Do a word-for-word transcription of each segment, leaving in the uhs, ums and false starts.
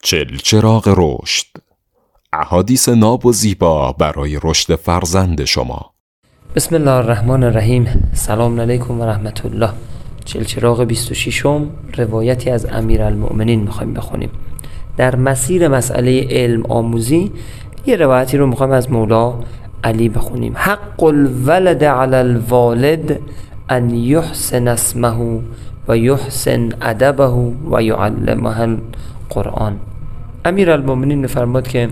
چلچراغ رشد، احادیث ناب و زیبا برای رشد فرزند شما. بسم الله الرحمن الرحیم. سلام علیکم و رحمت الله. چلچراغ بیست و ششم، روایتی از امیرالمؤمنین میخوایم بخونیم. در مسیر مسئله علم آموزی یه روایتی رو میخوایم از مولا علی بخونیم. حق الولد علی الوالد ان یحسن اسمه و یحسن ادبه و یعلمه القرآن. امیرالمؤمنین میفرماد که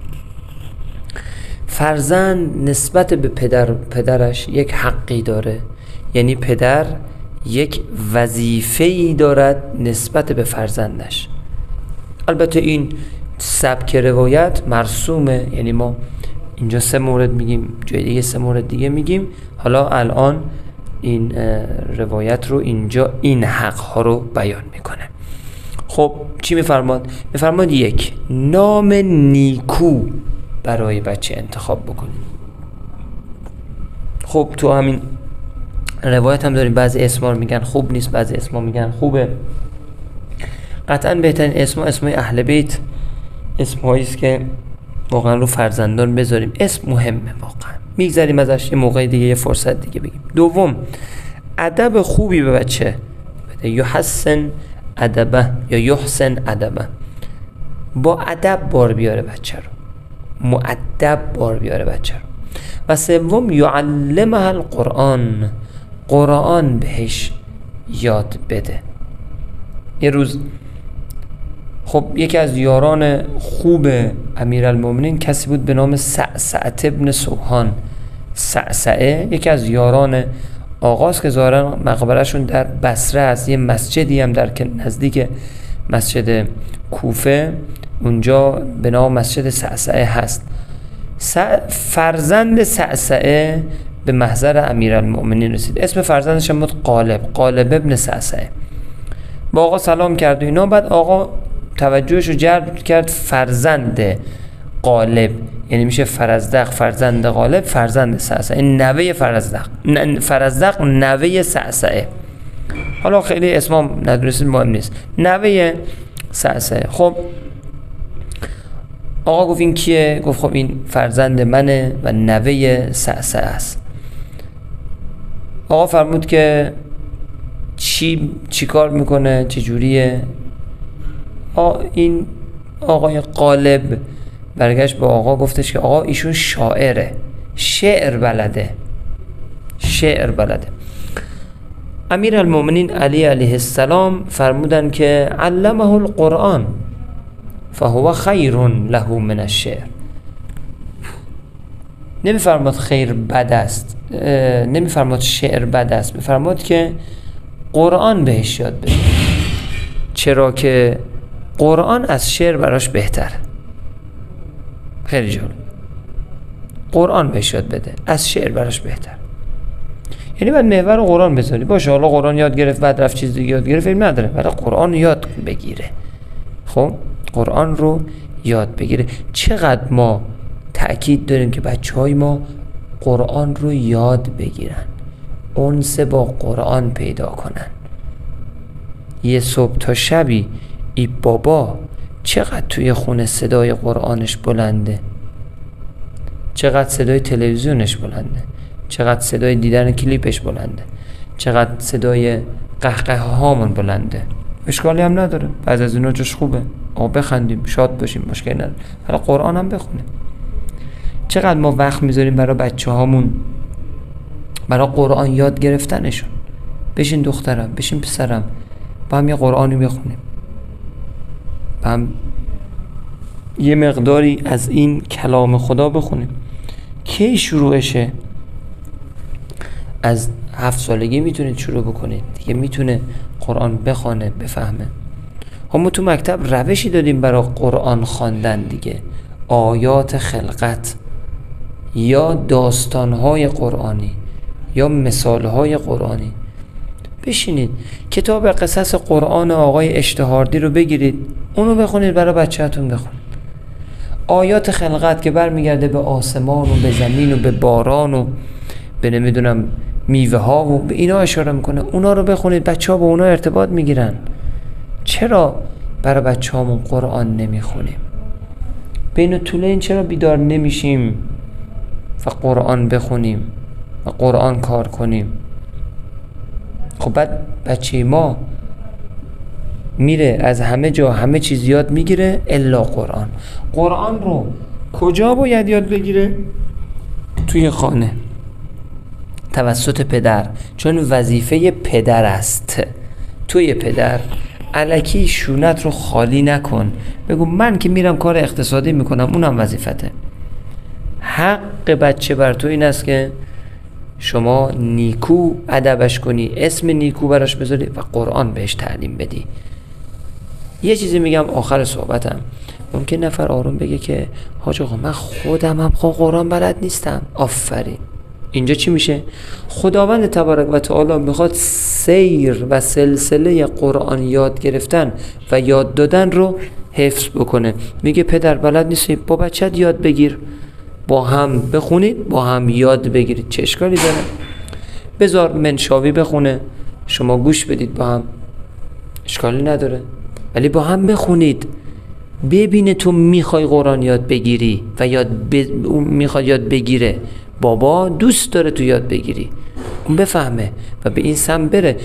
فرزند نسبت به پدر پدرش یک حقی داره، یعنی پدر یک وظیفه‌ای دارد نسبت به فرزندش. البته این سبک روایت مرسومه، یعنی ما اینجا سه مورد میگیم، جای دیگه سه مورد دیگه میگیم. حالا الان این روایت رو اینجا این حق ها رو بیان میکنه. خب چی میفرماد؟ میفرماد یک، نام نیکو برای بچه انتخاب بکنیم. خب تو همین روایت هم داریم بعضی اسما رو میگن خوب نیست، بعضی اسما میگن خوبه. قطعا بهترین اسما اسمای اهل بیت، اسمایی است که واقعا رو فرزندان بذاریم. اسم مهمه واقعا، میگذاریم ازش، یه موقع دیگه یه فرصت دیگه بگیم. دوم، ادب خوبی به بچه بده، یحسن ادبه یا یحسن ادبه، با ادب بار بیاره بچه رو، مؤدب بار بیاره بچه رو. و سوم، یعلمه القرآن، قرآن بهش یاد بده. یه روز خب یکی از یاران خوب امیرالمؤمنین کسی بود به نام سعسعه ابن سوحان. سعسعه یکی از یاران آقاست که ظاهرا مقبرشون در بصره است. یه مسجدی هم در که نزدیک مسجد کوفه اونجا به نام مسجد سعسعه هست. فرزند سعسعه به محضر امیرالمؤمنین رسید. اسم فرزندش هم بود قالب، قالب ابن سعسعه. با آقا سلام کرد و اینا. بعد آقا توجهش رو جلب کرد فرزند قالب، یعنی میشه فرزدق فرزند قالب فرزند سعسعه، نوه فرزدق فرزدق نوه سعسعه. حالا خیلی اسمام ندونستید مهم نیست، نوه سعسعه. خب آقا گفت این کیه؟ گفت خب این فرزند منه و نوه سعسعه است. آقا فرمود که چی چی کار میکنه، چه جوریه؟ آقا این آقای قالب برگشت با آقا گفتش که آقا ایشون شاعره، شعر بلده، شعر بلده. امیرالمؤمنین علی علیه السلام فرمودن که علمه القرآن فهو خیر له من الشعر. نمیفرماد خیر بد است، نمیفرماد شعر بد است، میفرماد که قرآن بهش یاد بده، چرا که قرآن از شعر براش بهتر. خیلی جالب، قرآن بهش یاد بده، از شعر براش بهتر. یعنی باید محور قرآن بذاری. باشه حالا قرآن یاد گرفت بعد رفت چیز دیگه یاد گرفت، این نداره، ولی قرآن یاد بگیره. خب قرآن رو یاد بگیره. چقدر ما تأکید داریم که بچهای ما قرآن رو یاد بگیرن، انس با قرآن پیدا کنن. یه صبح تا شبی ای بابا چقدر توی خونه صدای قرآنش بلنده، چقدر صدای تلویزیونش بلنده، چقدر صدای دیدن کلیپش بلنده، چقدر صدای قهقه هامون بلنده. اشکالی هم نداره، بعض از اینا جاش خوبه، آقا بخندیم شاد باشیم، مشکلی نداره، حالا قرآن هم بخونه. چقدر ما وقت میذاریم برای بچه هامون، برای قرآن یاد گرفتنشون. بشین دخترم، بشین پسرم، با هم یه قرآنی بخونیم، با هم یه مقداری از این کلام خدا بخونیم. کی شروعشه؟ از هفت سالگی میتونید شروع بکنید دیگه، میتونه قرآن بخونه بفهمه. ما تو مکتب روشی دادیم برای قرآن خواندن دیگه، آیات خلقت یا داستانهای قرآنی یا مثالهای قرآنی. بشینید کتاب قصص قرآن آقای اشتهاردی رو بگیرید، اونو بخونید، برای بچه‌تون بخونید. آیات خلقت که برمیگرده به آسمان و به زمین و به باران و به نمیدونم میوه ها و به اینا اشاره میکنه، اونا رو بخونید، بچه ها با اونا ارتباط میگیرن. چرا برای بچه‌هامون قرآن نمیخونیم؟ بین طول این چرا بیدار نمیشیم و قرآن بخونیم و قرآن کار کنیم؟ خب بعد بچه ما میره از همه جا همه چیز یاد میگیره الا قرآن. قرآن رو کجا باید یاد بگیره؟ توی خانه توسط پدر، چون وظیفه پدر است. توی پدر الکی شونت رو خالی نکن، بگو من که میرم کار اقتصادی میکنم اونم وظیفته. حق بچه بر تو این است که شما نیکو ادبش کنی، اسم نیکو براش بذاری و قرآن بهش تعلیم بدی. یه چیزی میگم آخر صحبتم، ممکن نفر آروم بگه که حاج آقا من خودم هم خود قرآن بلد نیستم. آفرین. اینجا چی میشه؟ خداوند تبارک و تعالی میخواد سیر و سلسله قرآن یاد گرفتن و یاد دادن رو حفظ بکنه. میگه پدر بلد نیستی، با بچت یاد بگیر، با هم بخونید، با هم یاد بگیرید. چه اشکالی داره؟ بذار منشاوی بخونه، شما گوش بدید با هم، اشکالی نداره، ولی با هم بخونید. ببینه تو میخوای قرآن یاد بگیری و یاد ب... اون میخواد یاد بگیره، بابا دوست داره تو یاد بگیری، اون بفهمه و به این سم بره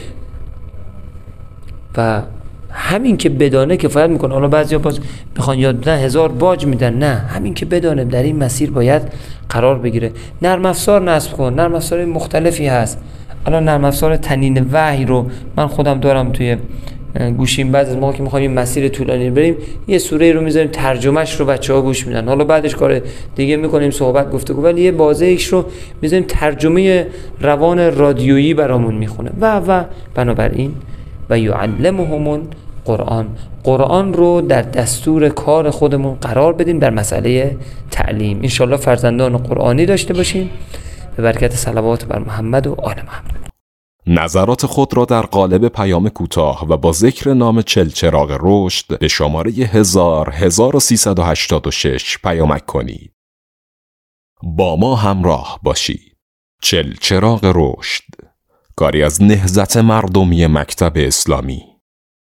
و همین که بدانه کفایت میکنه. حالا بعضیا باز میخوان یاد بدن هزار باج میدن، نه، همین که بدانه در این مسیر باید قرار بگیره. نرم افزار نصب کن، نرم افزار مختلفی هست. الان نرم افزار تنین وحی رو من خودم دارم توی گوشیم. بعد از ما که میخوایم مسیر طولانی بریم یه سوره رو میذاریم ترجمهش رو بچه‌ها گوش میدن، حالا بعدش کار دیگه میکنیم صحبت گفتگو، ولی یه بازه‌ایش رو میذاریم ترجمه روان رادیویی برامون میخونه و و بنابراین و یعلمهم قرآن. قرآن رو در دستور کار خودمون قرار بدیم در مسئله تعلیم. انشالله فرزندان قرآنی داشته باشیم به برکت صلوات بر محمد و آل محمد. نظرات خود را در قالب پیام کوتاه و با ذکر نام چلچراغ رشد به شماره هزار هزار و سیصد و هشتاد و شش پیامک کنید. با ما همراه باشید. چلچراغ رشد، کاری از نهضت مردمی مکتب اسلامی.